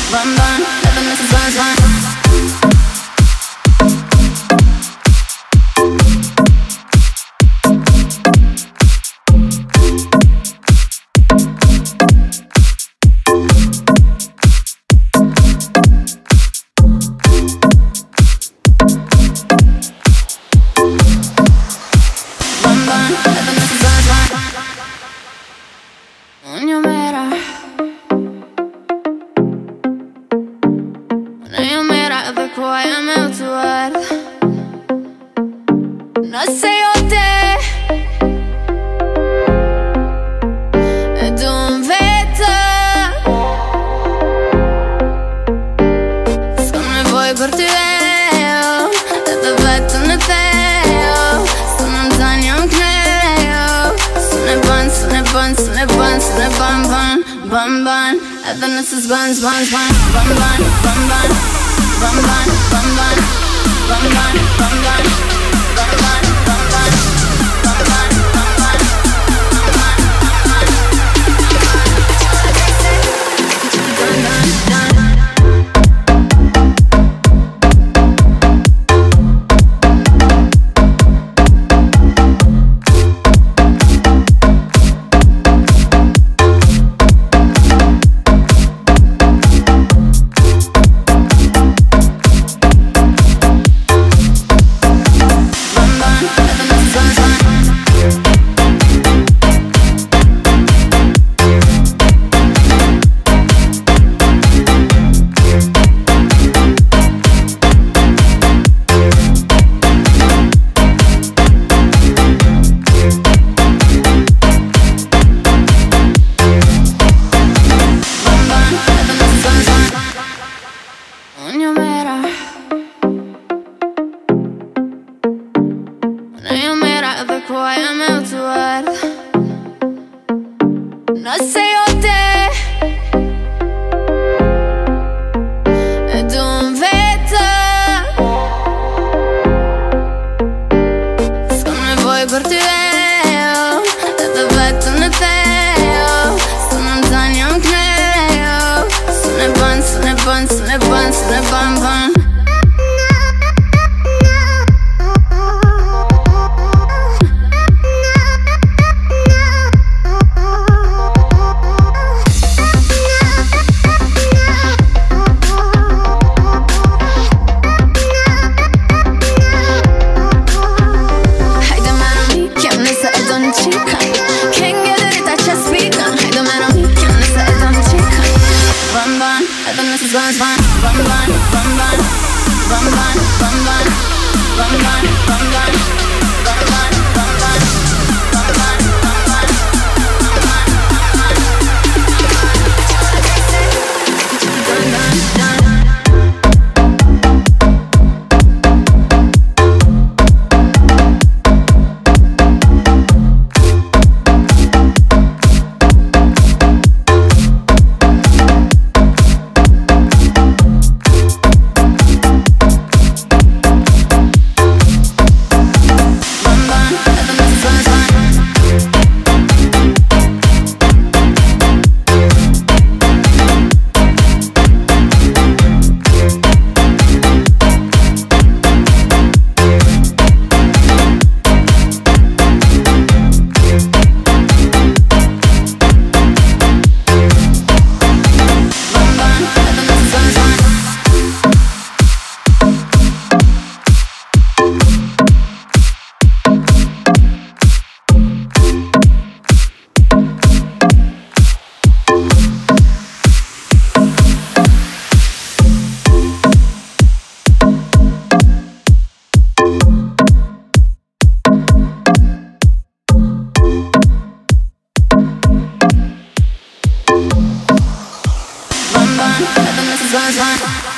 bum bum, happiness is buzz bum. No sei o te ed un veto. Come vuoi portire te vetto ne teo. Sono un zagno un kneo. Sono bun, sono bun, sono bun, sono bun bun bun bun. Happiness is buns buns bun bun bun bun bun bun bun bun bun bun bun bun bun. No sei o te ed un veto. Come vuoi portire te vetto ne teo. Sono un zagno un kneo. Sono bun, sono bun, sono bun, sono bun bun. Happiness is bun bun bun bun bun bun bun bun bun bun bun bun bun bun bun bun bun bun. Happiness is bun bun.